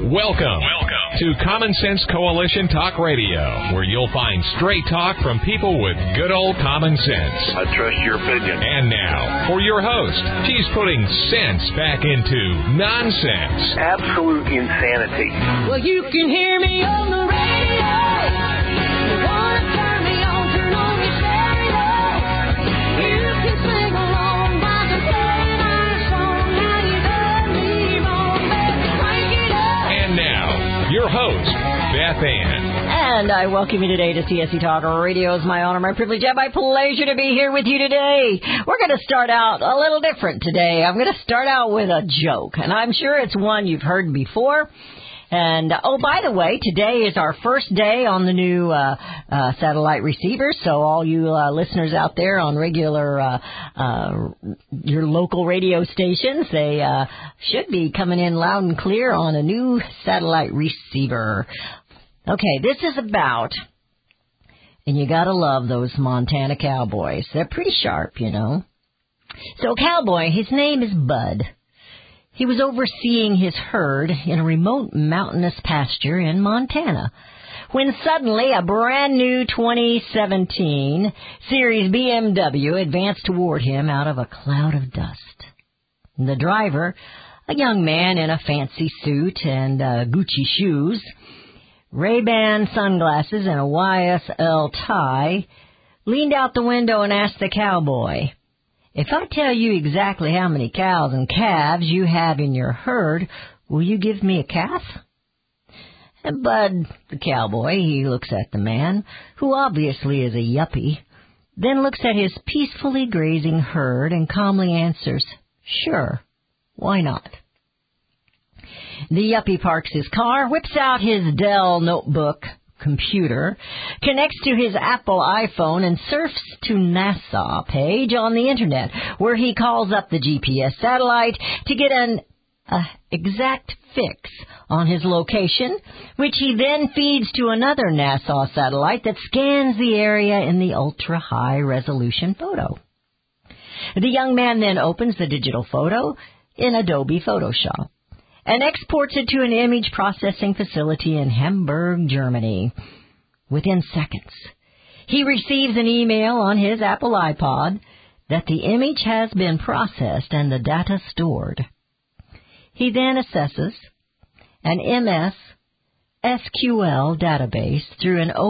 Welcome to Common Sense Coalition Talk Radio, where you'll find straight talk from people with good old common sense. I trust your opinion. And now, for your host, she's putting sense back into nonsense. Absolute insanity. Well, you can hear me on the radio. You want to turn me on, turn on your stereo. You can sing along while I'm playing our song. Now you done me wrong, baby, crank it up. And now, your host, Beth Ann. And I welcome you today to CSC Talk Radio. It's my honor, my privilege, and my pleasure to be here with you today. We're going to start out a little different today. I'm going to start out with a joke, and I'm sure it's one you've heard before. And, oh, by the way, today is our first day on the new satellite receiver, so all you listeners out there on regular your local radio stations, they should be coming in loud and clear on a new satellite receiver. Okay, this is about, and you gotta love those Montana cowboys. They're pretty sharp, you know. So a cowboy, his name is Bud. He was overseeing his herd in a remote mountainous pasture in Montana when suddenly a brand new 2017 Series BMW advanced toward him out of a cloud of dust. The driver, a young man in a fancy suit and Gucci shoes, Ray-Ban sunglasses and a YSL tie, leaned out the window and asked the cowboy, "If I tell you exactly how many cows and calves you have in your herd, will you give me a calf?" And Bud, the cowboy, he looks at the man, who obviously is a yuppie, then looks at his peacefully grazing herd and calmly answers, "Sure, why not?" The yuppie parks his car, whips out his Dell notebook computer, connects to his Apple iPhone, and surfs to NASA page on the Internet, where he calls up the GPS satellite to get an exact fix on his location, which he then feeds to another NASA satellite that scans the area in the ultra-high resolution photo. The young man then opens the digital photo in Adobe Photoshop and exports it to an image processing facility in Hamburg, Germany. Within seconds, he receives an email on his Apple iPod that the image has been processed and the data stored. He then accesses an MS SQL database through an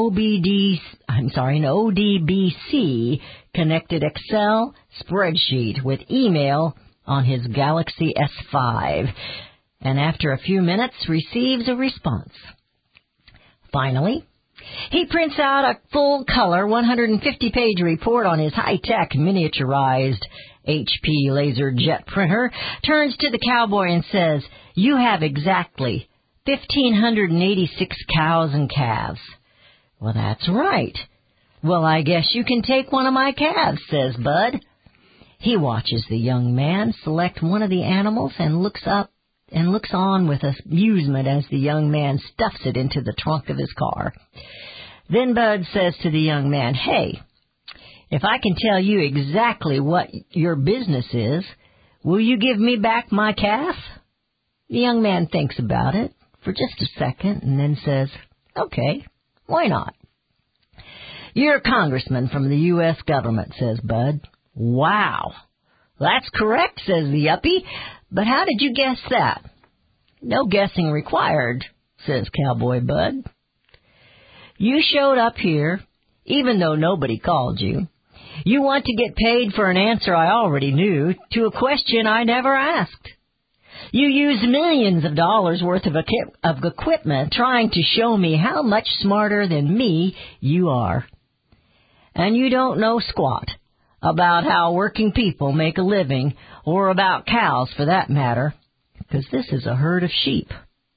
ODBC connected Excel spreadsheet with email on his Galaxy S5. And after a few minutes, receives a response. Finally, he prints out a full-color 150-page report on his high-tech miniaturized HP LaserJet printer, turns to the cowboy and says, "You have exactly 1,586 cows and calves." "Well, that's right." "Well, I guess you can take one of my calves," says Bud. He watches the young man select one of the animals and looks on with amusement as the young man stuffs it into the trunk of his car. Then Bud says to the young man, "Hey, if I can tell you exactly what your business is, will you give me back my calf?" The young man thinks about it for just a second and then says, "Okay, why not?" "You're a congressman from the U.S. government," says Bud. "Wow, that's correct," says the yuppie. "But how did you guess that?" "No guessing required," says Cowboy Bud. "You showed up here, even though nobody called you. You want to get paid for an answer I already knew to a question I never asked. You used millions of dollars worth of equipment trying to show me how much smarter than me you are. And you don't know squat about how working people make a living, or about cows for that matter, because this is a herd of sheep.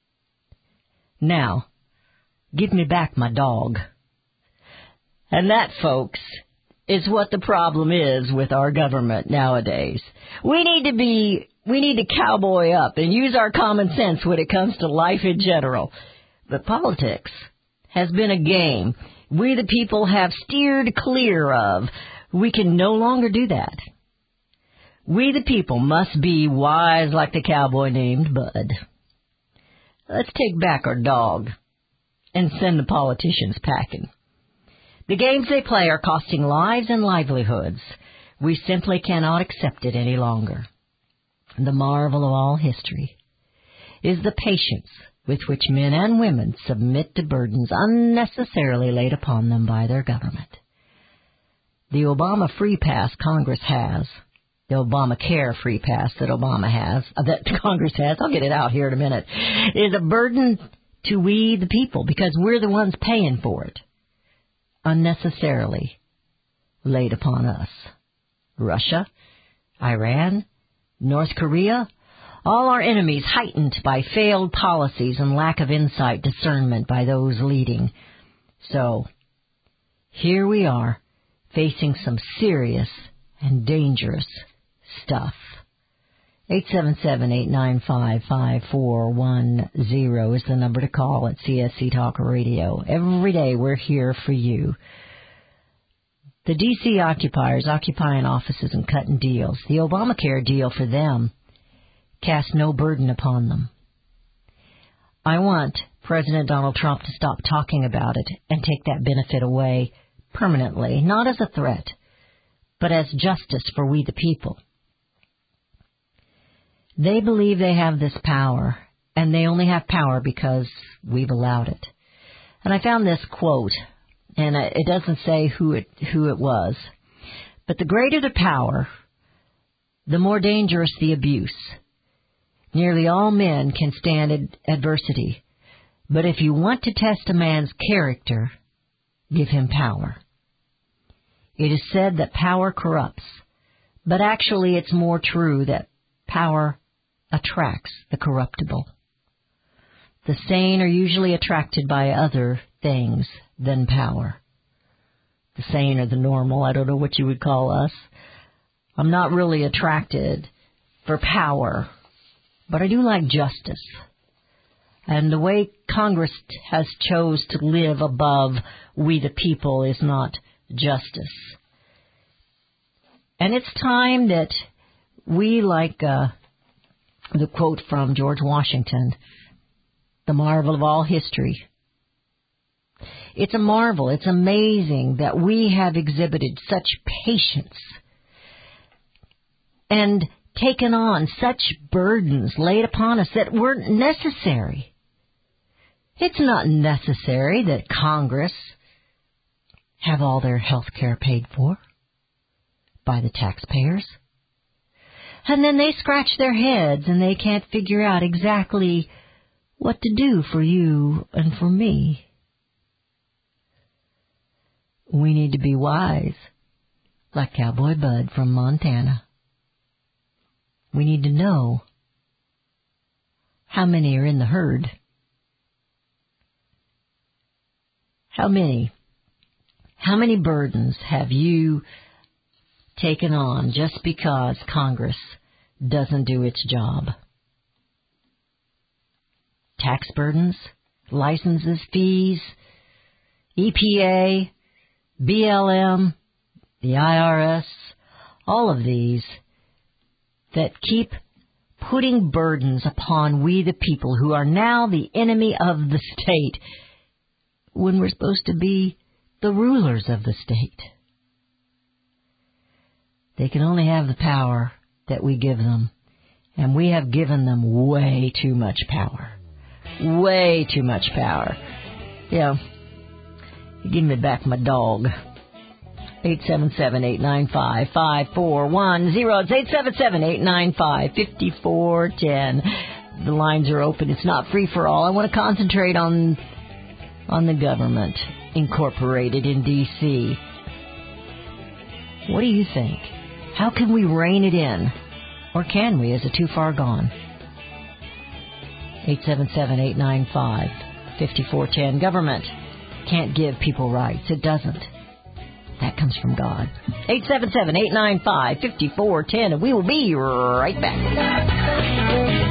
Now, give me back my dog." And that, folks, is what the problem is with our government nowadays. We need to cowboy up and use our common sense when it comes to life in general. But politics has been a game we the people have steered clear of. We can no longer do that. We the people must be wise like the cowboy named Bud. let's take back our dog and send the politicians packing. The games they play are costing lives and livelihoods. We simply cannot accept it any longer. The marvel of all history is the patience with which men and women submit to burdens unnecessarily laid upon them by their government. The Obama free pass Congress has, the Obamacare free pass that Congress has, I'll get it out here in a minute, is a burden to we the people because we're the ones paying for it, unnecessarily laid upon us. Russia, Iran, North Korea, all our enemies heightened by failed policies and lack of insight discernment by those leading. So, here we are, facing some serious and dangerous stuff. 877-895-5410 is the number to call at CSC Talk Radio. Every day we're here for you. The D.C. occupiers occupying offices and cutting deals. The Obamacare deal for them cast no burden upon them. I want President Donald Trump to stop talking about it and take that benefit away permanently, not as a threat, but as justice for we the people. They believe they have this power, and they only have power because we've allowed it. And I found this quote, and it doesn't say who it was, but the greater the power, the more dangerous the abuse. Nearly all men can stand adversity, but if you want to test a man's character, give him power. It is said that power corrupts, but actually it's more true that power attracts the corruptible. The sane are usually attracted by other things than power. The sane or the normal, I don't know what you would call us. I'm not really attracted for power, but I do like justice. And the way Congress has chose to live above we the people is not justice. And it's time that we, like the quote from George Washington, the marvel of all history. It's a marvel. It's amazing that we have exhibited such patience and taken on such burdens laid upon us that weren't necessary. It's not necessary that Congress have all their health care paid for by the taxpayers. And then they scratch their heads and they can't figure out exactly what to do for you and for me. We need to be wise, like Cowboy Bud from Montana. We need to know how many are in the herd. How many burdens have you taken on just because Congress doesn't do its job? Tax burdens, licenses, fees, EPA, BLM, the IRS, all of these that keep putting burdens upon we the people who are now the enemy of the state when we're supposed to be the rulers of the state. They can only have the power that we give them, and we have given them way too much power. Way too much power. Yeah. Give me back my dog. 877-895-5410. It's 877-895-5410. The lines are open. It's not free for all. I want to concentrate on the government incorporated in D.C. What do you think? How can we rein it in? Or can we? Is it too far gone? 877-895-5410. Government can't give people rights. It doesn't. That comes from God. 877-895-5410, and we will be right back.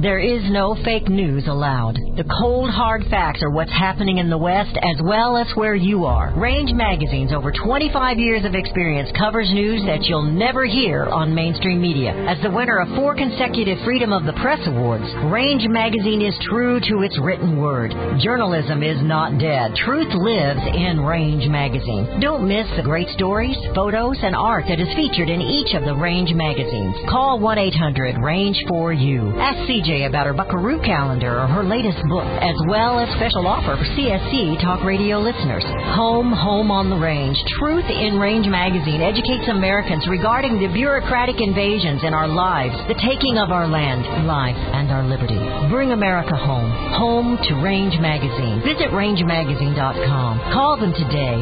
There is no fake news allowed. The cold, hard facts are what's happening in the West as well as where you are. Range Magazine's over 25 years of experience covers news that you'll never hear on mainstream media. As the winner of 4 consecutive Freedom of the Press Awards, Range Magazine is true to its written word. Journalism is not dead. Truth lives in Range Magazine. Don't miss the great stories, photos, and art that is featured in each of the Range magazines. Call 1-800-RANGE-4U. Ask CJ about her Buckaroo calendar or her latest book, as well as special offer for CSC Talk Radio listeners. Home on the Range. Truth in Range Magazine educates Americans regarding the bureaucratic invasions in our lives, the taking of our land, life, and our liberty. Bring America home. Home to Range Magazine. Visit rangemagazine.com. Call them today,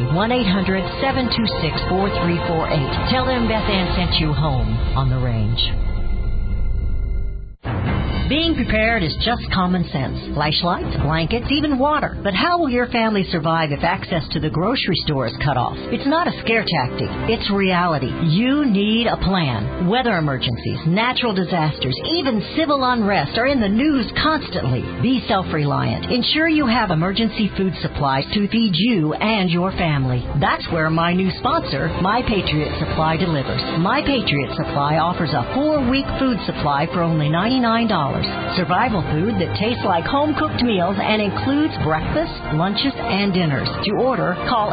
1-800-726-4348. Tell them Beth Ann sent you home on the Range. Being prepared is just common sense. Flashlights, blankets, even water. But how will your family survive if access to the grocery store is cut off? It's not a scare tactic. It's reality. You need a plan. Weather emergencies, natural disasters, even civil unrest are in the news constantly. Be self-reliant. Ensure you have emergency food supplies to feed you and your family. That's where my new sponsor, My Patriot Supply, delivers. My Patriot Supply offers a 4-week food supply for only $99. Survival food that tastes like home-cooked meals and includes breakfast, lunches, and dinners. To order, call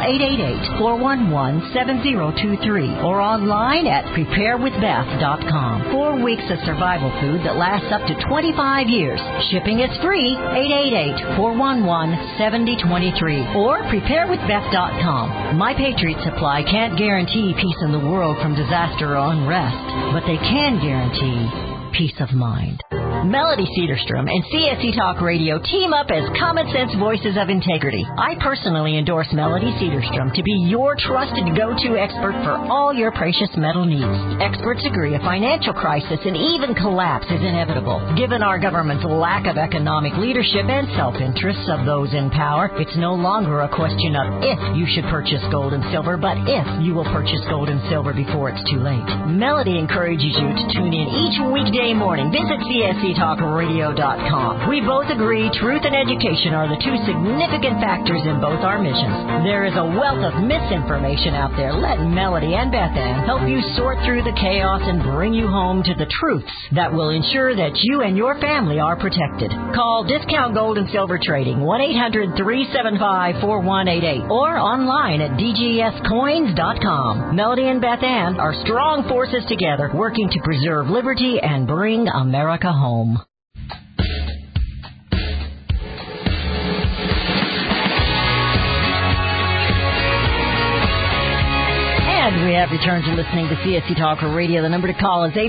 888-411-7023 or online at preparewithbeth.com. 4 weeks of survival food that lasts up to 25 years. Shipping is free. 888-411-7023 or preparewithbeth.com. My Patriot Supply can't guarantee peace in the world from disaster or unrest, but they can guarantee peace of mind. Melody Cedarstrom and CSC Talk Radio team up as common sense voices of integrity. I personally endorse Melody Cedarstrom to be your trusted go-to expert for all your precious metal needs. Experts agree a financial crisis and even collapse is inevitable. Given our government's lack of economic leadership and self-interests of those in power, it's no longer a question of if you should purchase gold and silver, but if you will purchase gold and silver before it's too late. Melody encourages you to tune in each weekday morning. Visit CSCTalkRadio.com. We both agree truth and education are the two significant factors in both our missions. There is a wealth of misinformation out there. Let Melody and Beth Ann help you sort through the chaos and bring you home to the truths that will ensure that you and your family are protected. Call Discount Gold and Silver Trading, 1-800-375-4188 or online at DGScoins.com. Melody and Beth Ann are strong forces together working to preserve liberty and bring America home. And we have returned to listening to CSC Talk Radio. The number to call is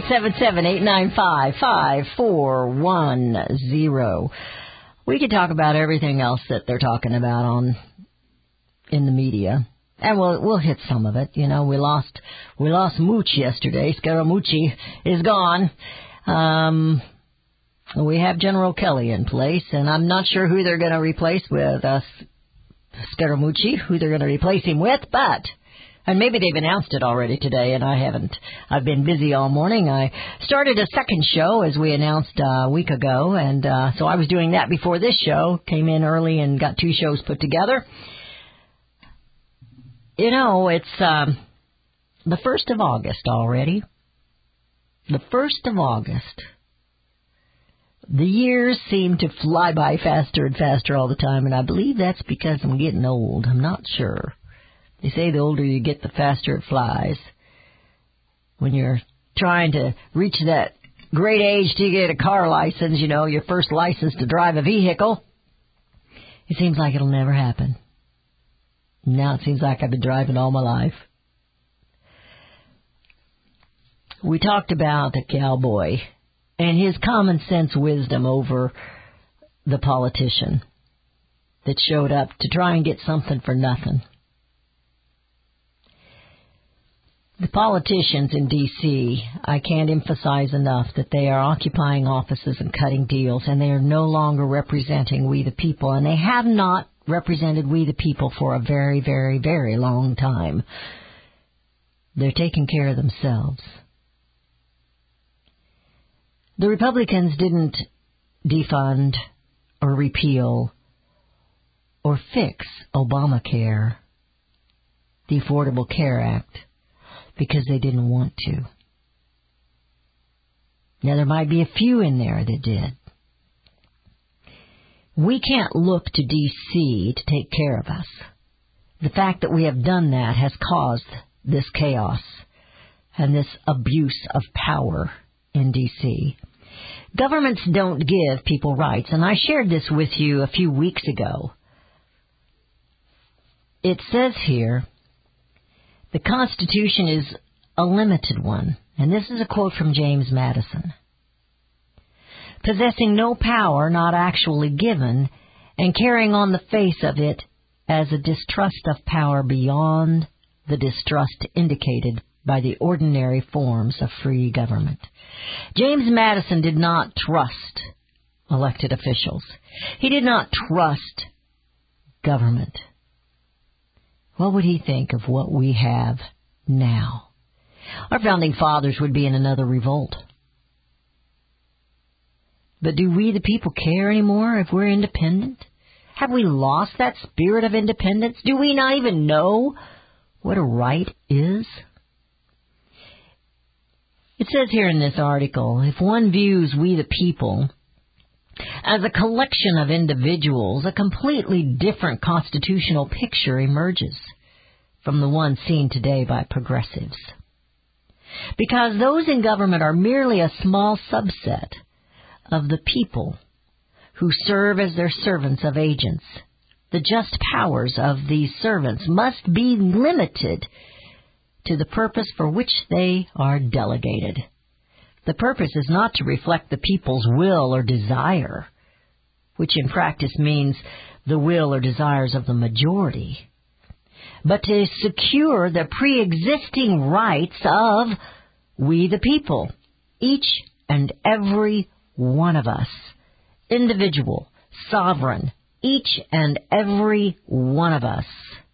877-895-5410. We could talk about everything else that they're talking about in the media. And we'll hit some of it. You know, we lost Mooch yesterday. Scaramucci is gone. We have General Kelly in place, and I'm not sure who they're going to replace with Scaramucci, who they're going to replace him with, and maybe they've announced it already today, and I haven't. I've been busy all morning. I started a second show, as we announced a week ago, and so I was doing that before this show. Came in early and got 2 shows put together. You know, it's the 1st of August already. The 1st of August. The years seem to fly by faster and faster all the time, and I believe that's because I'm getting old. I'm not sure. They say the older you get, the faster it flies. When you're trying to reach that great age to get a car license, you know, your first license to drive a vehicle, it seems like it'll never happen. Now it seems like I've been driving all my life. We talked about the cowboy and his common sense wisdom over the politician that showed up to try and get something for nothing. The politicians in D.C., I can't emphasize enough that they are occupying offices and cutting deals, and they are no longer representing we the people, and they have not represented we the people for a very, very, very long time. They're taking care of themselves. The Republicans didn't defund or repeal or fix Obamacare, the Affordable Care Act, because they didn't want to. Now, there might be a few in there that did. We can't look to D.C. to take care of us. The fact that we have done that has caused this chaos and this abuse of power in D.C. Governments don't give people rights, and I shared this with you a few weeks ago. It says here, the Constitution is a limited one, and this is a quote from James Madison. Possessing no power not actually given, and carrying on the face of it as a distrust of power beyond the distrust indicated by the ordinary forms of free government. James Madison did not trust elected officials. He did not trust government. What would he think of what we have now? Our founding fathers would be in another revolt. But do we, the people, care anymore if we're independent? Have we lost that spirit of independence? Do we not even know what a right is? It says here in this article, if one views we, the people, as a collection of individuals, a completely different constitutional picture emerges from the one seen today by progressives. Because those in government are merely a small subset of the people who serve as their servants of agents. The just powers of these servants must be limited to the purpose for which they are delegated. The purpose is not to reflect the people's will or desire, which in practice means the will or desires of the majority, but to secure the pre-existing rights of we the people, each and every one of us, individual, sovereign, each and every one of us.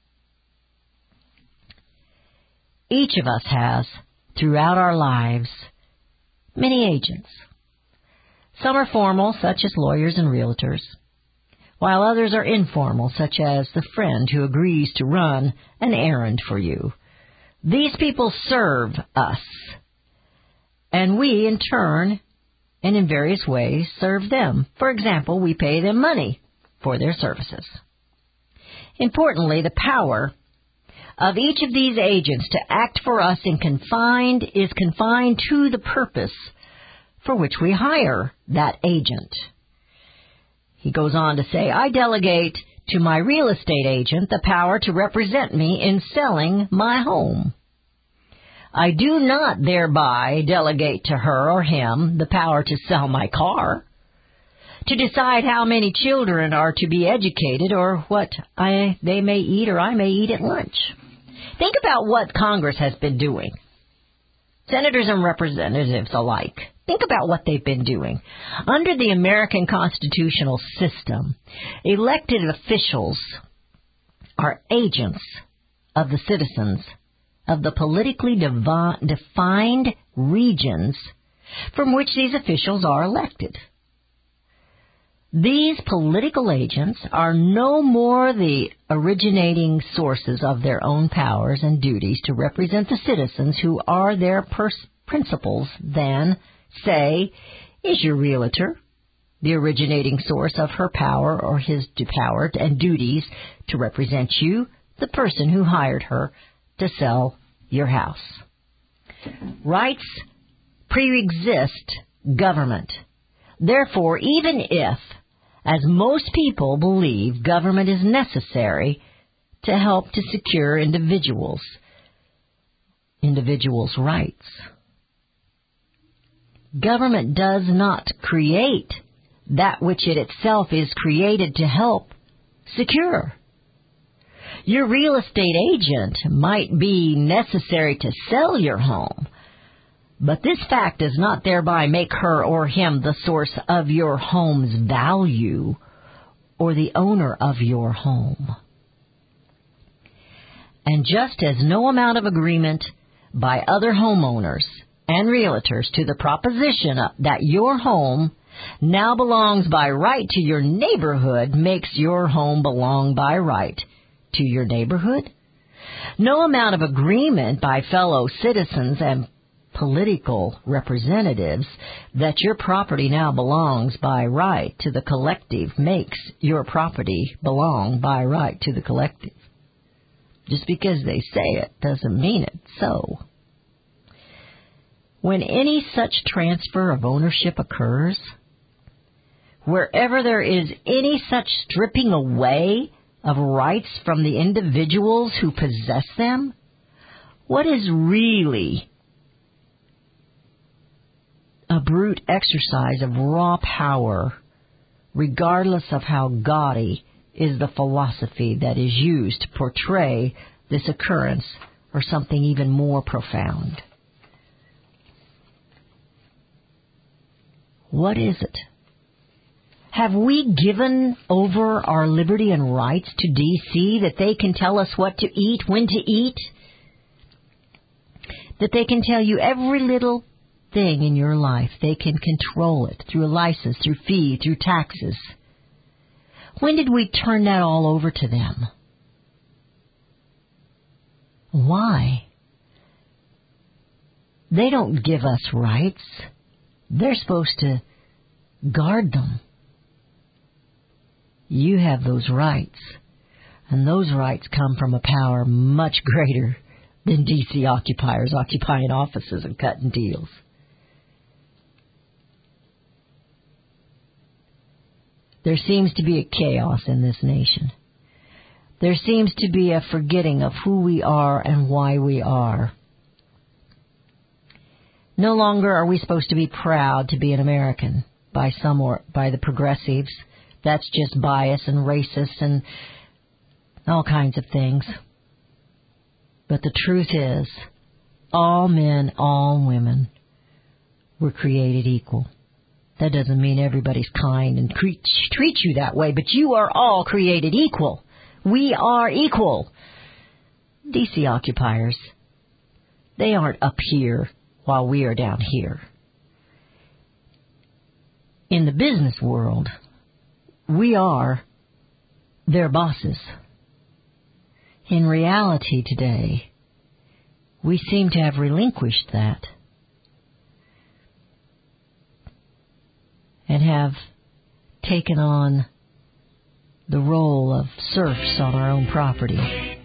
Each of us has, throughout our lives, many agents. Some are formal, such as lawyers and realtors, while others are informal, such as the friend who agrees to run an errand for you. These people serve us, and we, in turn, and in various ways, serve them. For example, we pay them money for their services. Importantly, the power of each of these agents to act for us is confined to the purpose for which we hire that agent. He goes on to say, I delegate to my real estate agent the power to represent me in selling my home. I do not thereby delegate to her or him the power to sell my car, to decide how many children are to be educated or what they may eat or I may eat at lunch. Think about what Congress has been doing. Senators and representatives alike. Think about what they've been doing. Under the American constitutional system, elected officials are agents of the citizens of the politically defined regions from which these officials are elected. These political agents are no more the originating sources of their own powers and duties to represent the citizens who are their principals than, say, is your realtor, the originating source of her power or his power and duties to represent you, the person who hired her to sell your house. Rights pre-exist government. Therefore, even if, as most people believe, government is necessary to help to secure individuals' rights, government does not create that which it itself is created to help secure. Your real estate agent might be necessary to sell your home, but this fact does not thereby make her or him the source of your home's value or the owner of your home. And just as no amount of agreement by other homeowners and realtors to the proposition that your home now belongs by right to your neighborhood makes your home belong by right to your neighborhood? No amount of agreement by fellow citizens and political representatives that your property now belongs by right to the collective makes your property belong by right to the collective. Just because they say it doesn't mean it's so. When any such transfer of ownership occurs, wherever there is any such stripping away of rights from the individuals who possess them, what is really a brute exercise of raw power, regardless of how gaudy is the philosophy that is used to portray this occurrence, or something even more profound? What is it? Have we given over our liberty and rights to D.C. that they can tell us what to eat, when to eat? That they can tell you every little thing in your life. They can control it through a license, through fee, through taxes. When did we turn that all over to them? Why? They don't give us rights. They're supposed to guard them. You have those rights, and those rights come from a power much greater than D.C. occupiers occupying offices and cutting deals. There seems to be a chaos in this nation. There seems to be a forgetting of who we are and why we are. No longer are we supposed to be proud to be an American by some or by the progressives. That's just bias and racist and all kinds of things. But the truth is, all men, all women were created equal. That doesn't mean everybody's kind and treats you that way, but you are all created equal. We are equal. D.C. occupiers, they aren't up here while we are down here. In the business world, we are their bosses. In reality today, we seem to have relinquished that and have taken on the role of serfs on our own property,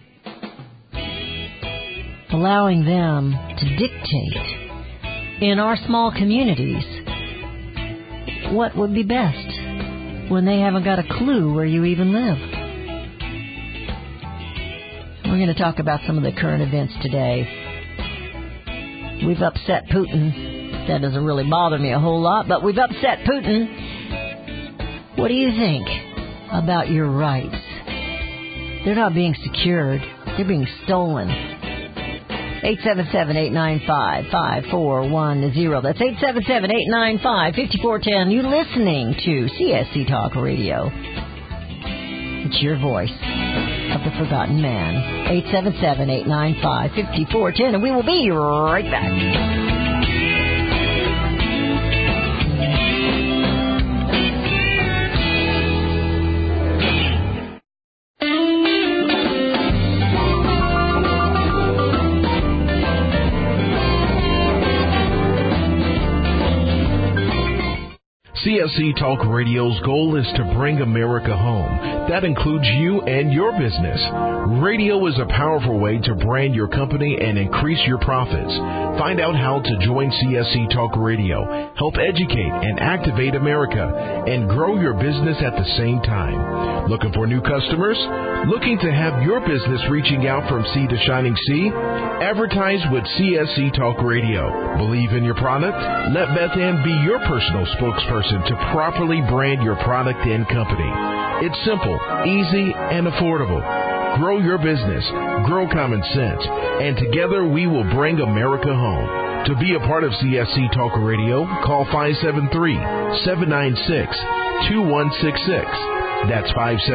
allowing them to dictate in our small communities what would be best when they haven't got a clue where you even live. We're going to talk about some of the current events today. We've upset Putin. That doesn't really bother me a whole lot, but we've upset Putin. What do you think about your rights? They're not being secured. They're being stolen. 877-895-5410. That's 877-895-5410. You're listening to CSC Talk Radio. It's your voice of the forgotten man. 877-895-5410. And we will be right back. CSC Talk Radio's goal is to bring America home. That includes you and your business. Radio is a powerful way to brand your company and increase your profits. Find out how to join CSC Talk Radio, help educate and activate America, and grow your business at the same time. Looking for new customers? Looking to have your business reaching out from sea to shining sea? Advertise with CSC Talk Radio. Believe in your product? Let Beth Ann be your personal spokesperson to properly brand your product and company. It's simple, easy, and affordable. Grow your business, grow common sense, and together we will bring America home. To be a part of CSC Talk Radio, call 573-796-2166. That's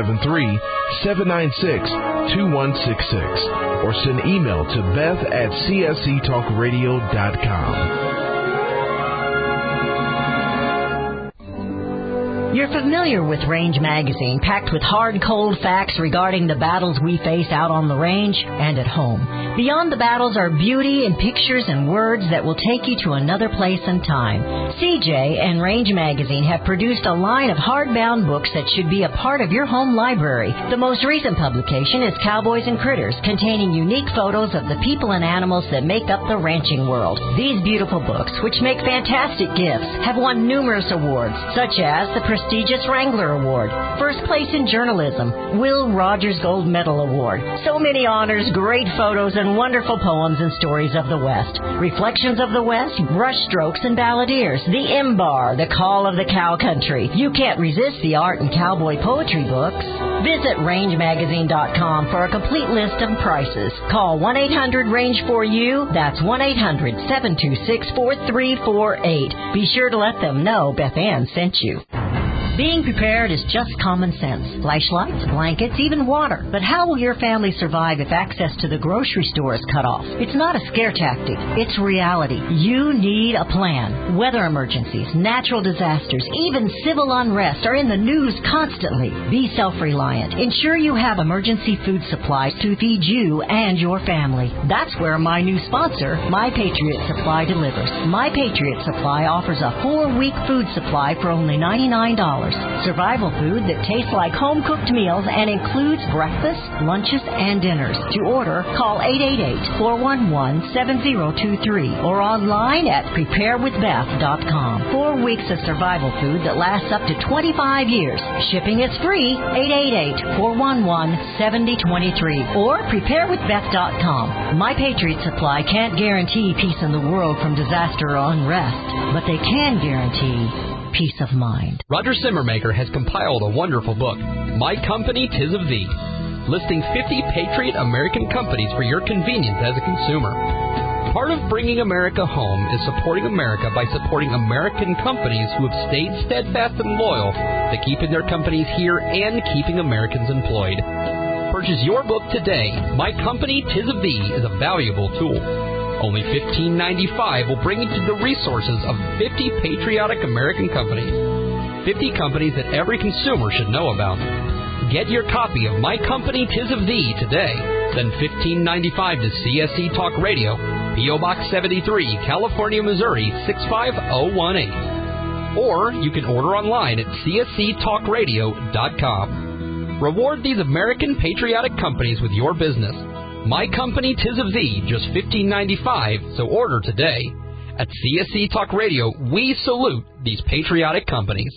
573-796-2166. Or send email to beth@csctalkradio.com. You're familiar with Range Magazine, packed with hard, cold facts regarding the battles we face out on the range and at home. Beyond the battles are beauty and pictures and words that will take you to another place and time. CJ and Range Magazine have produced a line of hardbound books that should be a part of your home library. The most recent publication is Cowboys and Critters, containing unique photos of the people and animals that make up the ranching world. These beautiful books, which make fantastic gifts, have won numerous awards, such as the prestigious Wrangler Award, First Place in Journalism, Will Rogers Gold Medal Award. So many honors, great photos, and wonderful poems and stories of the West. Reflections of the West, Brushstrokes and Balladeers, The Imbar, The Call of the Cow Country. You can't resist the art and cowboy poetry books. Visit rangemagazine.com for a complete list of prices. Call 1-800-RANGE-4U. That's 1-800-726-4348. Be sure to let them know Beth Ann sent you. Being prepared is just common sense. Flashlights, blankets, even water. But how will your family survive if access to the grocery store is cut off? It's not a scare tactic. It's reality. You need a plan. Weather emergencies, natural disasters, even civil unrest are in the news constantly. Be self-reliant. Ensure you have emergency food supplies to feed you and your family. That's where my new sponsor, My Patriot Supply, delivers. My Patriot Supply offers a 4-week food supply for only $99. Survival food that tastes like home-cooked meals and includes breakfast, lunches, and dinners. To order, call 888-411-7023 or online at preparewithbeth.com. 4 weeks of survival food that lasts up to 25 years. Shipping is free. 888-411-7023 or preparewithbeth.com. My Patriot Supply can't guarantee peace in the world from disaster or unrest, but they can guarantee peace of mind. Roger Simmermaker has compiled a wonderful book, My Company, 'Tis of Thee, listing 50 Patriot American companies for your convenience as a consumer. Part of bringing America home is supporting America by supporting American companies who have stayed steadfast and loyal to keeping their companies here and keeping Americans employed. Purchase your book today. My Company, 'Tis of Thee is a valuable tool. Only $15.95 will bring you to the resources of 50 patriotic American companies. 50 companies that every consumer should know about. Get your copy of My Company, 'Tis of Thee today. Send $15.95 to CSC Talk Radio, P.O. Box 73, California, Missouri, 65018. Or you can order online at csctalkradio.com. Reward these American patriotic companies with your business. My Company, 'Tis of Thee, just $15.95, so order today. At CSC Talk Radio, we salute these patriotic companies.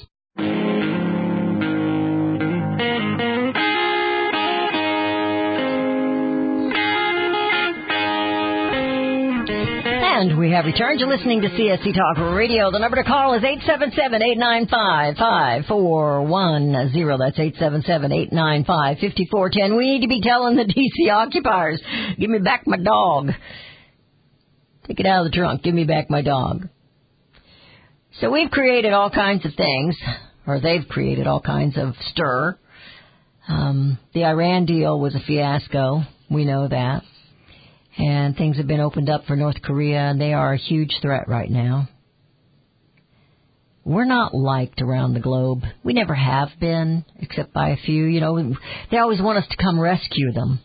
And we have returned to listening to CSC Talk Radio. The number to call is 877-895-5410. That's 877-895-5410. We need to be telling the D.C. occupiers, give me back my dog. Take it out of the trunk. Give me back my dog. So we've created all kinds of things, or they've created all kinds of stir. The Iran deal was a fiasco. We know that. And things have been opened up for North Korea, and they are a huge threat right now. We're not liked around the globe. We never have been, except by a few. You know, they always want us to come rescue them.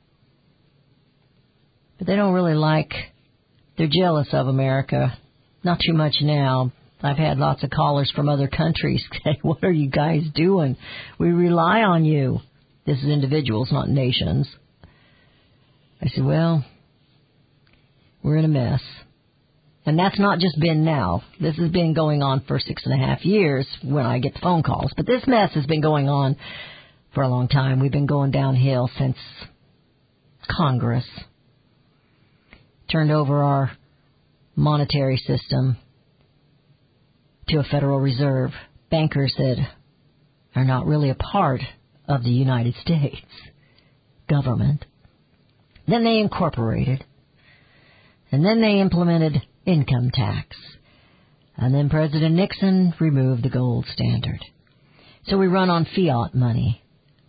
But they don't really like, they're jealous of America. Not too much now. I've had lots of callers from other countries say, what are you guys doing? We rely on you. This is individuals, not nations. I said, well, we're in a mess. And that's not just been now. This has been going on for 6.5 years when I get the phone calls. But this mess has been going on for a long time. We've been going downhill since Congress turned over our monetary system to a Federal Reserve. Bankers that are not really a part of the United States government. Then they incorporated. And then they implemented income tax. And then President Nixon removed the gold standard. So we run on fiat money.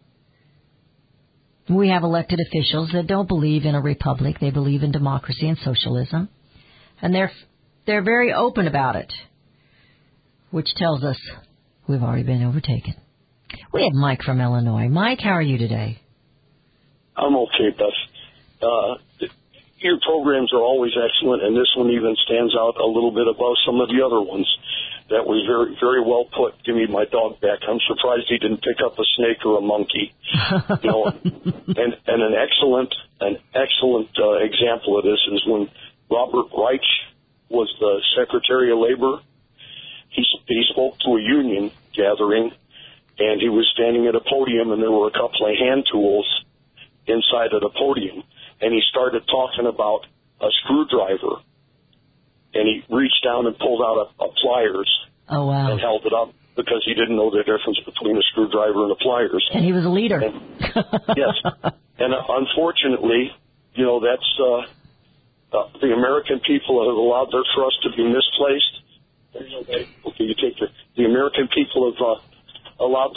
We have elected officials that don't believe in a republic. They believe in democracy and socialism. And they're very open about it, which tells us we've already been overtaken. We have Mike from Illinois. Mike, how are you today? I'm okay, Beth. Your programs are always excellent, and this one even stands out a little bit above some of the other ones. That was very, very well put. Give me my dog back. I'm surprised he didn't pick up a snake or a monkey. You know, and an excellent example of this is when Robert Reich was the Secretary of Labor. He spoke to a union gathering, and he was standing at a podium, and there were a couple of hand tools inside of the podium, and he started talking about a screwdriver, and he reached down and pulled out a pliers. Oh, wow. And held it up because he didn't know the difference between a screwdriver and a pliers. And he was a leader. Yes. And unfortunately, you know, that's the American people have allowed their trust to be misplaced. Okay, you take the American people have allowed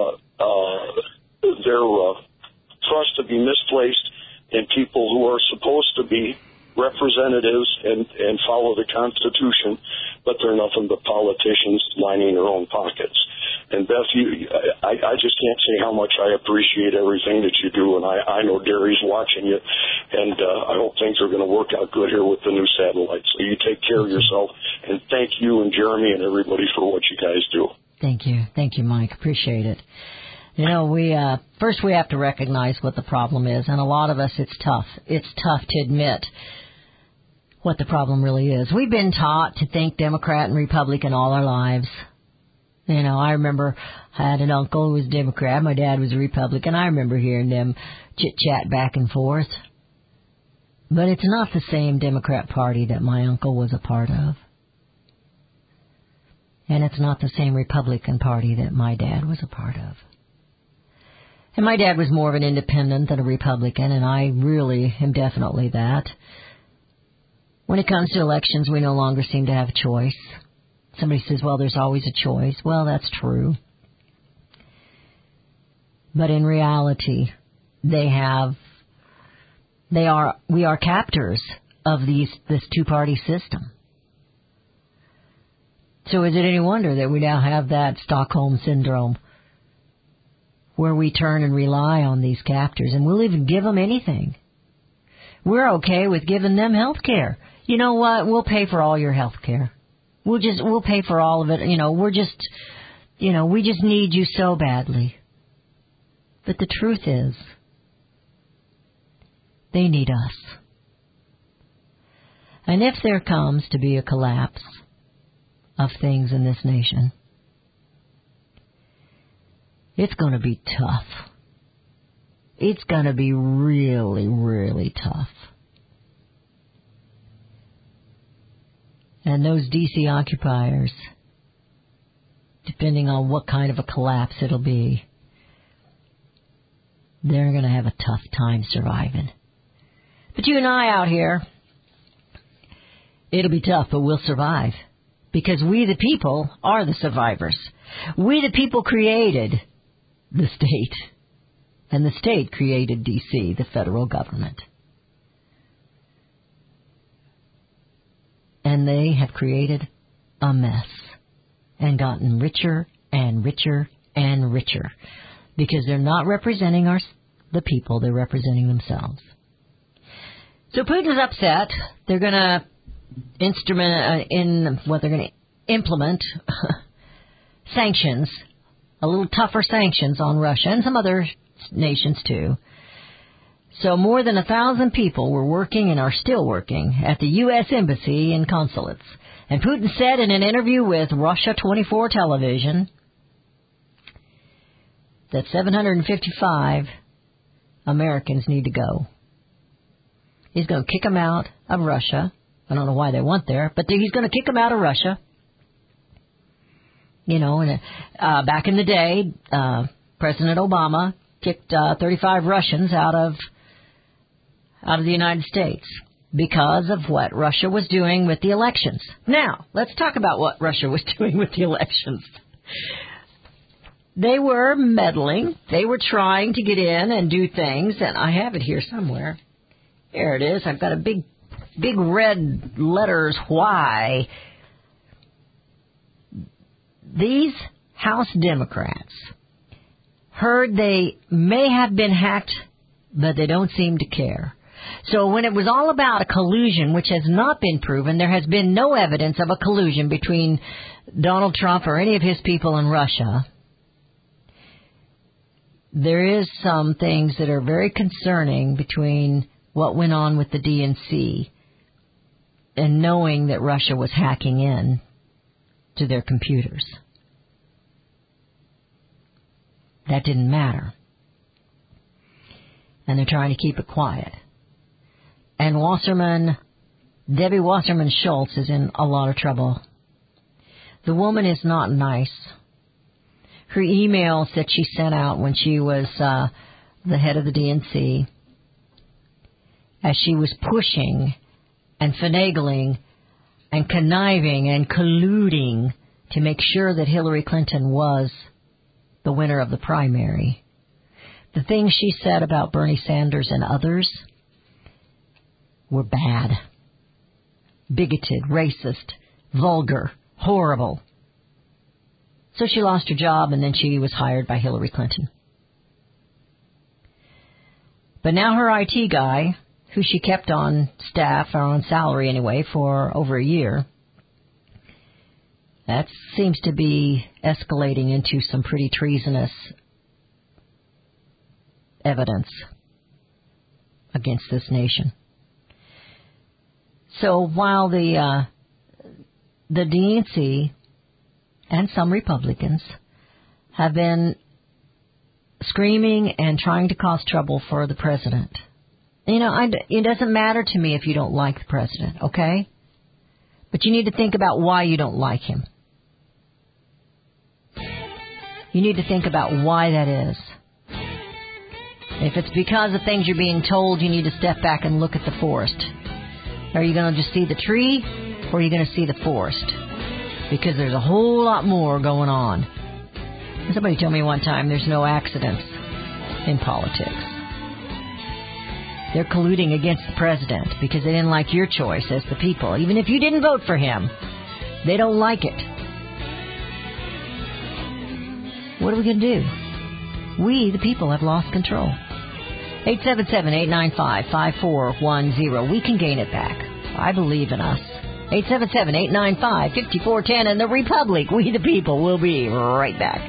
their trust to be misplaced in people who are supposed to be representatives and follow the Constitution, but they're nothing but politicians lining their own pockets. And Beth, I just can't say how much I appreciate everything that you do, and I know Gary's watching you, and I hope things are going to work out good here with the new satellite. So you take care of yourself, and thank you and Jeremy and everybody for what you guys do. Thank you, Mike. Appreciate it. You know, first we have to recognize what the problem is, and a lot of us, it's tough. It's tough to admit what the problem really is. We've been taught to think Democrat and Republican all our lives. You know, I remember I had an uncle who was Democrat. My dad was a Republican. I remember hearing them chit-chat back and forth. But it's not the same Democrat Party that my uncle was a part of. And it's not the same Republican Party that my dad was a part of. And my dad was more of an independent than a Republican, and I really am definitely that. When it comes to elections, we no longer seem to have a choice. Somebody says, well, there's always a choice. Well, that's true. But in reality, we are captors of this two-party system. So is it any wonder that we now have that Stockholm Syndrome, where we turn and rely on these captors, and we'll even give them anything. We're okay with giving them health care. You know what? We'll pay for all your health care. We'll pay for all of it. You know, we just need you so badly. But the truth is, they need us. And if there comes to be a collapse of things in this nation, it's going to be tough. It's going to be really, really tough. And those D.C. occupiers, depending on what kind of a collapse it'll be, they're going to have a tough time surviving. But you and I out here, it'll be tough, but we'll survive. Because we, the people, are the survivors. We, the people, created the state. And the state created D.C., the federal government. And they have created a mess and gotten richer and richer and richer because they're not representing the people, they're representing themselves. So Putin's upset. They're going to implement sanctions, a little tougher sanctions on Russia and some other nations too. So more than 1,000 people were working and are still working at the U.S. Embassy and consulates. And Putin said in an interview with Russia 24 television that 755 Americans need to go. He's going to kick them out of Russia. I don't know why they went there, but he's going to kick them out of Russia. You know, and back in the day, President Obama kicked 35 Russians out of the United States because of what Russia was doing with the elections. Now, let's talk about what Russia was doing with the elections. They were meddling. They were trying to get in and do things, and I have it here somewhere. Here it is. I've got a big red letters, why. These House Democrats heard they may have been hacked, but they don't seem to care. So when it was all about a collusion, which has not been proven, there has been no evidence of a collusion between Donald Trump or any of his people in Russia. There is some things that are very concerning between what went on with the DNC and knowing that Russia was hacking in to their computers. That didn't matter. And they're trying to keep it quiet. And Debbie Wasserman Schultz is in a lot of trouble. The woman is not nice. Her emails that she sent out when she was the head of the DNC, as she was pushing and finagling and conniving and colluding to make sure that Hillary Clinton was the winner of the primary. The things she said about Bernie Sanders and others were bad, bigoted, racist, vulgar, horrible. So she lost her job, and then she was hired by Hillary Clinton. But now her IT guy, who she kept on staff, or on salary anyway, for over a year, that seems to be escalating into some pretty treasonous evidence against this nation. So while the DNC and some Republicans have been screaming and trying to cause trouble for the president, it doesn't matter to me if you don't like the president, okay? But you need to think about why you don't like him. You need to think about why that is. If it's because of things you're being told, you need to step back and look at the forest. Are you going to just see the tree, or are you going to see the forest? Because there's a whole lot more going on. Somebody told me one time there's no accidents in politics. They're colluding against the president because they didn't like your choice as the people. Even if you didn't vote for him, they don't like it. What are we going to do? We, the people, have lost control. 877-895-5410. We can gain it back. I believe in us. 877-895-5410 and the Republic. We, the people, will be right back.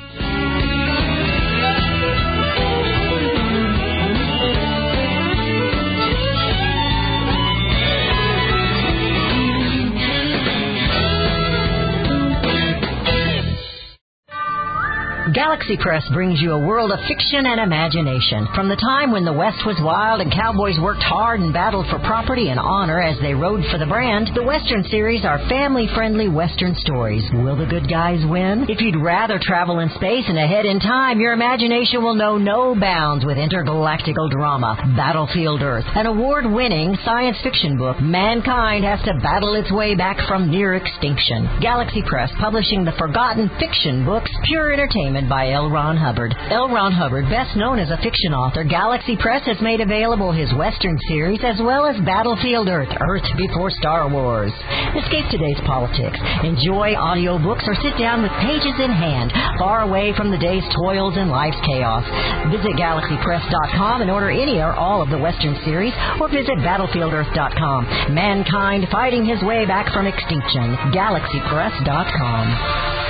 Galaxy Press brings you a world of fiction and imagination. From the time when the West was wild and cowboys worked hard and battled for property and honor as they rode for the brand, the Western series are family-friendly Western stories. Will the good guys win? If you'd rather travel in space and ahead in time, your imagination will know no bounds with intergalactical drama. Battlefield Earth, an award-winning science fiction book. Mankind has to battle its way back from near extinction. Galaxy Press, publishing the forgotten fiction books, Pure Entertainment by L. Ron Hubbard. L. Ron Hubbard, best known as a fiction author, Galaxy Press has made available his Western series as well as Battlefield Earth, Earth Before Star Wars. Escape today's politics. Enjoy audiobooks or sit down with pages in hand, far away from the day's toils and life's chaos. Visit GalaxyPress.com and order any or all of the Western series, or visit BattlefieldEarth.com. Mankind fighting his way back from extinction. GalaxyPress.com.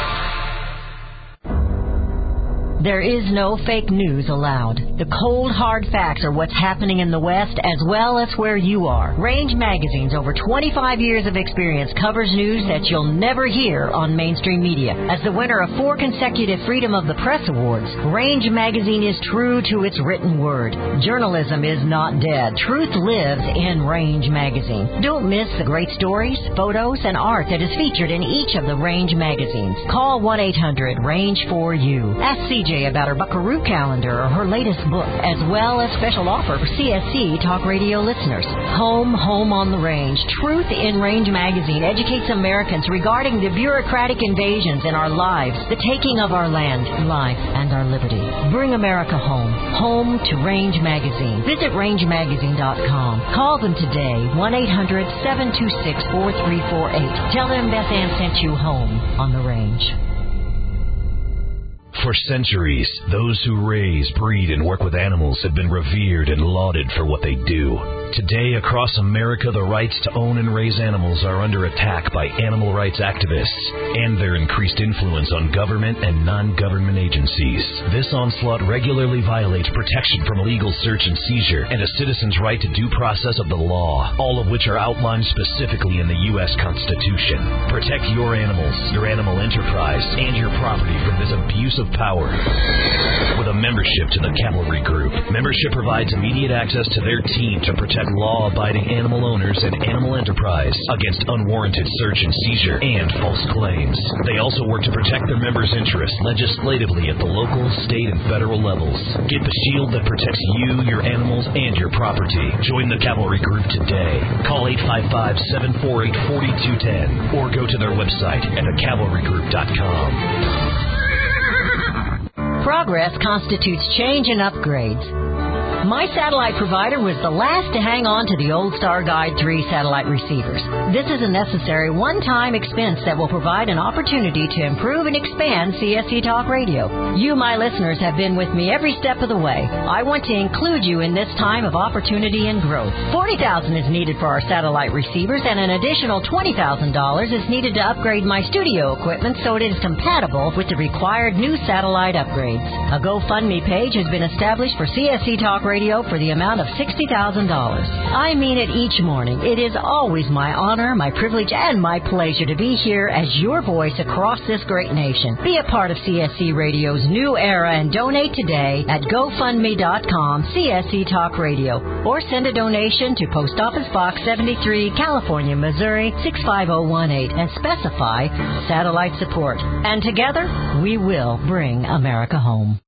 There is no fake news allowed. The cold, hard facts are what's happening in the West as well as where you are. Range Magazine's over 25 years of experience covers news that you'll never hear on mainstream media. As the winner of 4 consecutive Freedom of the Press Awards, Range Magazine is true to its written word. Journalism is not dead. Truth lives in Range Magazine. Don't miss the great stories, photos, and art that is featured in each of the Range magazines. Call 1-800-RANGE-4U. Ask CJ about her Buckaroo calendar or her latest book, as well as special offer for CSC Talk Radio listeners. Home on the Range. Truth in Range Magazine educates Americans regarding the bureaucratic invasions in our lives, the taking of our land, life, and our liberty. Bring America home. Home to Range Magazine. Visit rangemagazine.com. Call them today, 1-800-726-4348. Tell them Beth Ann sent you home on the Range. For centuries, those who raise, breed, and work with animals have been revered and lauded for what they do. Today, across America, the rights to own and raise animals are under attack by animal rights activists and their increased influence on government and non-government agencies. This onslaught regularly violates protection from illegal search and seizure and a citizen's right to due process of the law, all of which are outlined specifically in the U.S. Constitution. Protect your animals, your animal enterprise, and your property from this abuse of power. With a membership to the Cavalry Group, membership provides immediate access to their team to protect law-abiding animal owners and animal enterprise against unwarranted search and seizure and false claims. They also work to protect their members' interests legislatively at the local, state, and federal levels. Get the shield that protects you, your animals, and your property. Join the Cavalry Group today. Call 855-748-4210 or go to their website at thecavalrygroup.com. Progress constitutes change and upgrades. My satellite provider was the last to hang on to the old Star Guide 3 satellite receivers. This is a necessary one-time expense that will provide an opportunity to improve and expand CSC Talk Radio. You, my listeners, have been with me every step of the way. I want to include you in this time of opportunity and growth. $40,000 is needed for our satellite receivers, and an additional $20,000 is needed to upgrade my studio equipment so it is compatible with the required new satellite upgrades. A GoFundMe page has been established for CSC Talk Radio for the amount of $60,000. I mean it each morning. It is always my honor, my privilege, and my pleasure to be here as your voice across this great nation. Be a part of CSC Radio's new era and donate today at GoFundMe.com CSC Talk Radio, or send a donation to Post Office Box 73, California, Missouri 65018 and specify satellite support. And together, we will bring America home.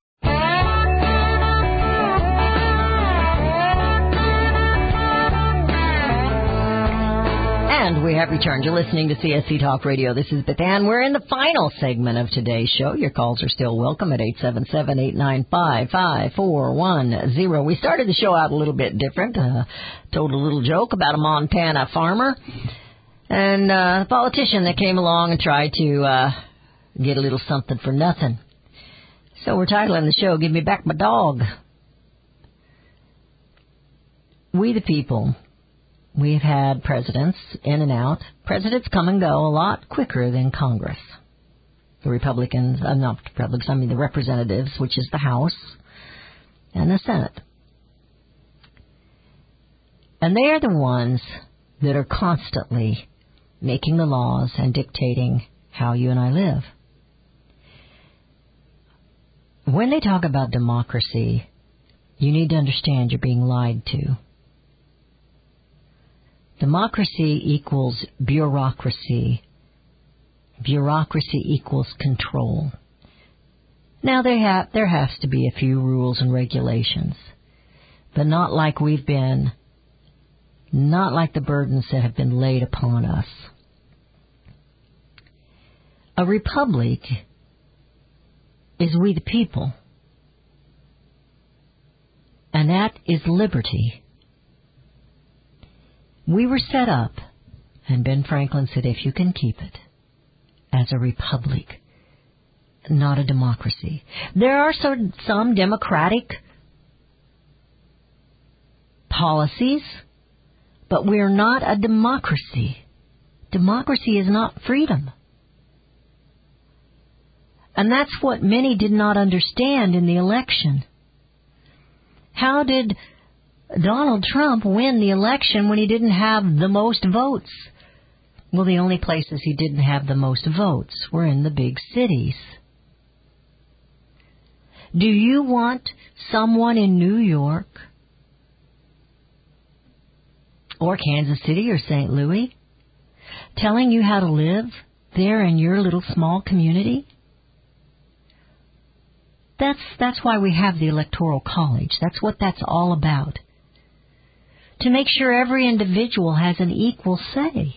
And we have returned. You're listening to CSC Talk Radio. This is Beth Ann. We're in the final segment of today's show. Your calls are still welcome at 877-895-5410. We started the show out a little bit different. Told a little joke about a Montana farmer and a politician that came along and tried to get a little something for nothing. So we're titling the show, Give Me Back My Dog. We the people. We've had presidents in and out. Presidents come and go a lot quicker than Congress. The Republicans, not Republicans, I mean the representatives, which is the House, and the Senate. And they are the ones that are constantly making the laws and dictating how you and I live. When they talk about democracy, you need to understand you're being lied to. Democracy equals bureaucracy. Bureaucracy equals control. Now, there has to be a few rules and regulations, but not like we've been, not like the burdens that have been laid upon us. A republic is we the people, and that is liberty. We were set up, and Ben Franklin said, if you can keep it, as a republic, not a democracy. There are some democratic policies, but we're not a democracy. Democracy is not freedom. And that's what many did not understand in the election. How did Donald Trump win the election when he didn't have the most votes? Well, the only places he didn't have the most votes were in the big cities. Do you want someone in New York or Kansas City or St. Louis telling you how to live there in your little small community? That's why we have the Electoral College. That's what that's all about. To make sure every individual has an equal say.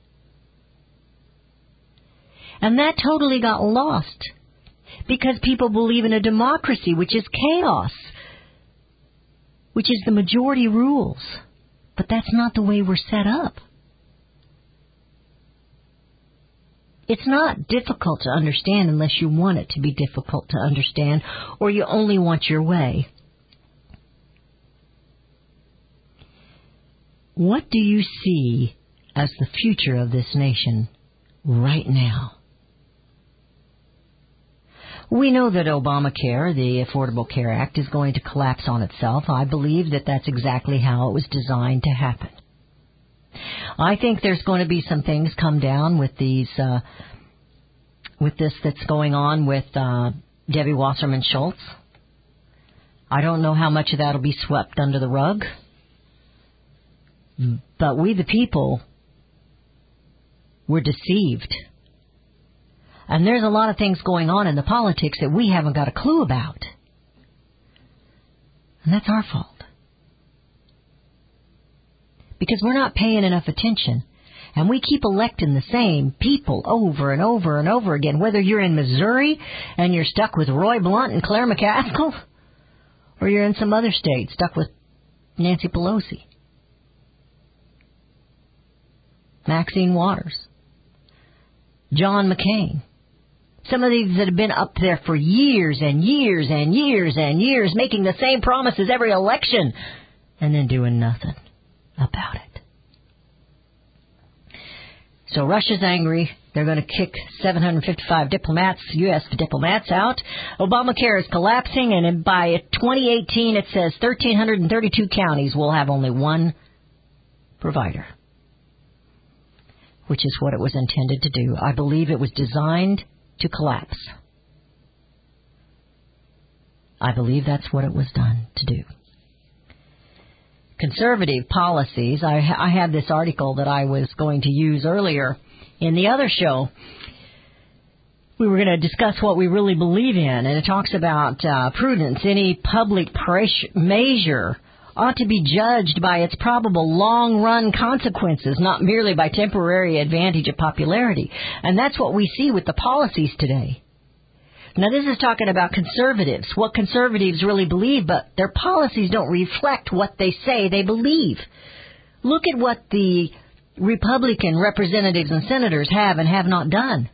And that totally got lost because people believe in a democracy, which is chaos, which is the majority rules. But that's not the way we're set up. It's not difficult to understand unless you want it to be difficult to understand, or you only want your way. What do you see as the future of this nation right now? We know that Obamacare, the Affordable Care Act, is going to collapse on itself. I believe that that's exactly how it was designed to happen. I think there's going to be some things come down with these, with this that's going on with Debbie Wasserman Schultz. I don't know how much of that will be swept under the rug, but we the people were deceived. And there's a lot of things going on in the politics that we haven't got a clue about. And that's our fault. Because we're not paying enough attention. And we keep electing the same people over and over and over again. Whether you're in Missouri and you're stuck with Roy Blunt and Claire McCaskill, or you're in some other state stuck with Nancy Pelosi, Maxine Waters, John McCain. Some of these that have been up there for years and years and years and years, making the same promises every election, and then doing nothing about it. So Russia's angry. They're going to kick 755 diplomats, U.S. diplomats out. Obamacare is collapsing, and by 2018, it says 1,332 counties will have only one provider, which is what it was intended to do. I believe it was designed to collapse. I believe that's what it was done to do. Conservative policies. I had this article that I was going to use earlier in the other show. We were going to discuss what we really believe in, and it talks about prudence. Any public measure ought to be judged by its probable long-run consequences, not merely by temporary advantage of popularity. And that's what we see with the policies today. Now, this is talking about conservatives, what conservatives really believe, but their policies don't reflect what they say they believe. Look at what the Republican representatives and senators have and have not done.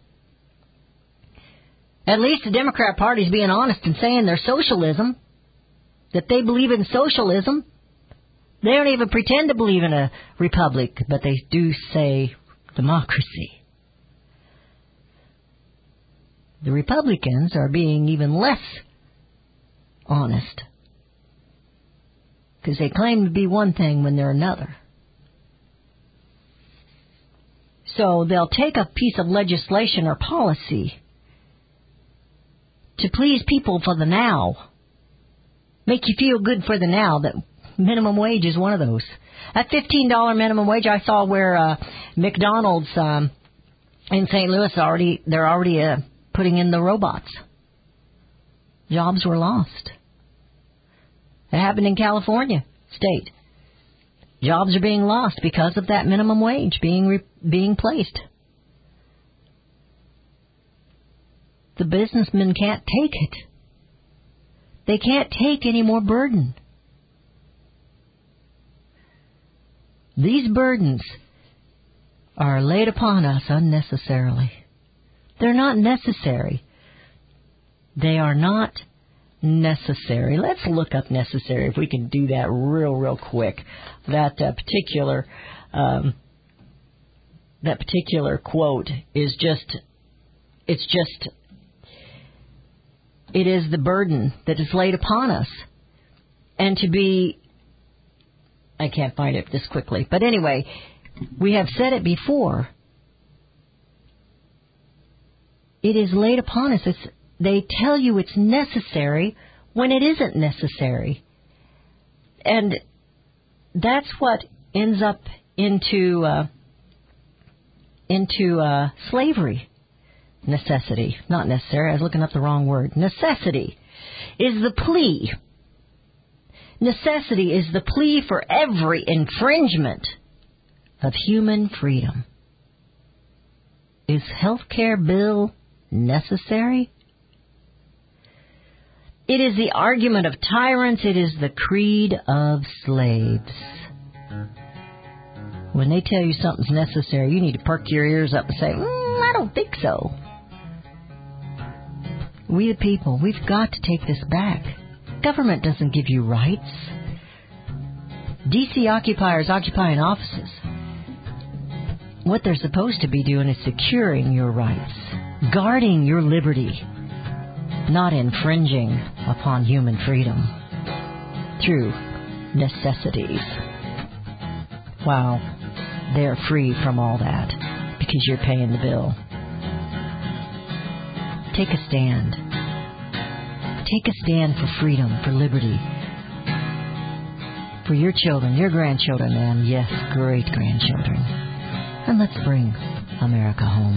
At least the Democrat Party's being honest and saying they're socialism, that they believe in socialism. They don't even pretend to believe in a republic, but they do say democracy. The Republicans are being even less honest, because they claim to be one thing when they're another. So they'll take a piece of legislation or policy to please people for the now, make you feel good for the now. That minimum wage is one of those. That $15 minimum wage, I saw where McDonald's in St. Louis they're already putting in the robots. Jobs were lost. It happened in California state. Jobs are being lost because of that minimum wage being placed. The businessmen can't take it. They can't take any more burden. These burdens are laid upon us unnecessarily. They're not necessary. They are not necessary. Let's look up necessary, if we can do that real quick. That particular quote is it is the burden that is laid upon us. And I can't find it this quickly, but anyway, we have said it before. It is laid upon us. They tell you it's necessary when it isn't necessary. And that's what ends up into slavery. Necessity. Not necessary. I was looking up the wrong word. Necessity is the plea. Necessity is the plea for every infringement of human freedom. Is healthcare bill necessary? It is the argument of tyrants. It is the creed of slaves. When they tell you something's necessary, you need to perk your ears up and say, I don't think so. We the people, we've got to take this back. Government doesn't give you rights. DC occupiers occupying offices. What they're supposed to be doing is securing your rights, guarding your liberty, not infringing upon human freedom through necessities. Wow, they're free from all that because you're paying the bill. Take a stand. Take a stand for freedom, for liberty, for your children, your grandchildren, and yes, great-grandchildren. And let's bring America home.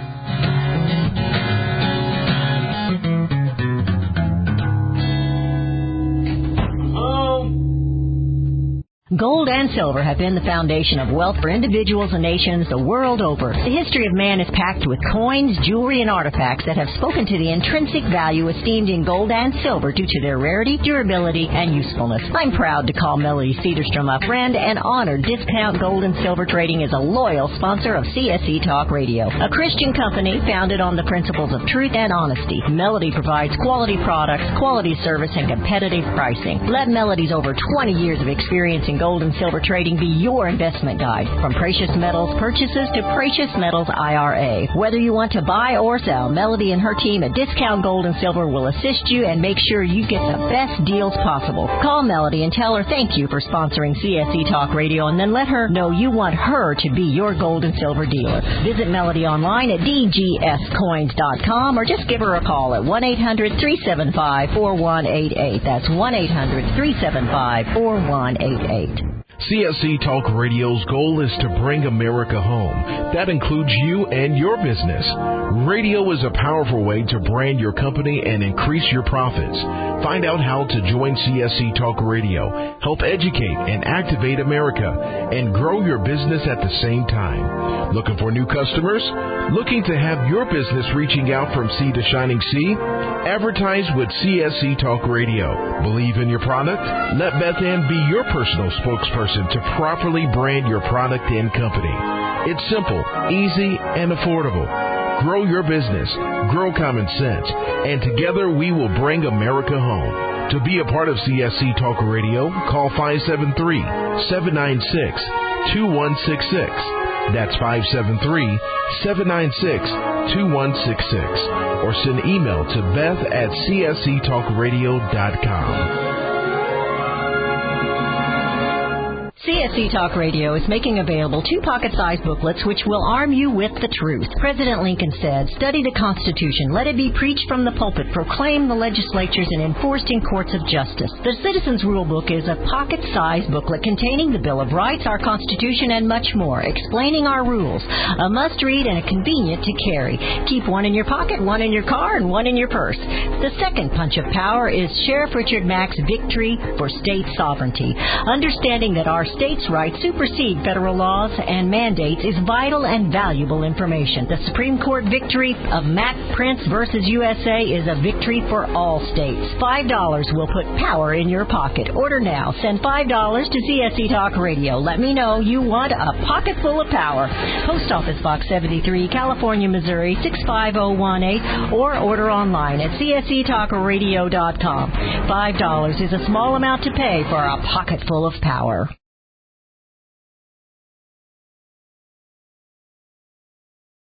Gold and silver have been the foundation of wealth for individuals and nations the world over. The history of man is packed with coins, jewelry, and artifacts that have spoken to the intrinsic value esteemed in gold and silver due to their rarity, durability, and usefulness. I'm proud to call Melody Cedarstrom a friend and honored Discount Gold and Silver Trading is a loyal sponsor of CSE Talk Radio, a Christian company founded on the principles of truth and honesty. Melody provides quality products, quality service, and competitive pricing. Let Melody's over 20 years of experience in gold and silver trading be your investment guide. From precious metals purchases to precious metals IRA. Whether you want to buy or sell, Melody and her team at Discount Gold and Silver will assist you and make sure you get the best deals possible. Call Melody and tell her thank you for sponsoring CSE Talk Radio, and then let her know you want her to be your gold and silver dealer. Visit Melody online at dgscoins.com or just give her a call at 1-800-375-4188. That's 1-800-375-4188. CSC Talk Radio's goal is to bring America home. That includes you and your business. Radio is a powerful way to brand your company and increase your profits. Find out how to join CSC Talk Radio, help educate and activate America, and grow your business at the same time. Looking for new customers? Looking to have your business reaching out from sea to shining sea? Advertise with CSC Talk Radio. Believe in your product? Let Beth Ann be your personal spokesperson to properly brand your product and company. It's simple, easy, and affordable. Grow your business, grow common sense, and together we will bring America home. To be a part of CSC Talk Radio, call 573-796-2166. That's 573-796-2166. Or send email to beth@csctalkradio.com. CSC Talk Radio is making available 2 pocket-sized booklets which will arm you with the truth. President Lincoln said, "Study the Constitution. Let it be preached from the pulpit, proclaimed the legislatures, and enforced in courts of justice." The Citizens Rule Book is a pocket-sized booklet containing the Bill of Rights, our Constitution, and much more, explaining our rules. A must-read and a convenient to carry. Keep one in your pocket, one in your car, and one in your purse. The second punch of power is Sheriff Richard Mack's Victory for State Sovereignty. Understanding that our states' rights supersede federal laws and mandates is vital and valuable information. The Supreme Court victory of Mack Prince versus USA is a victory for all states. $5 will put power in your pocket. Order now. Send $5 to CSC Talk Radio. Let me know you want a pocket full of power. Post Office Box 73, California, Missouri 65018, or order online at csctalkradio.com. $5 is a small amount to pay for a pocket full of power.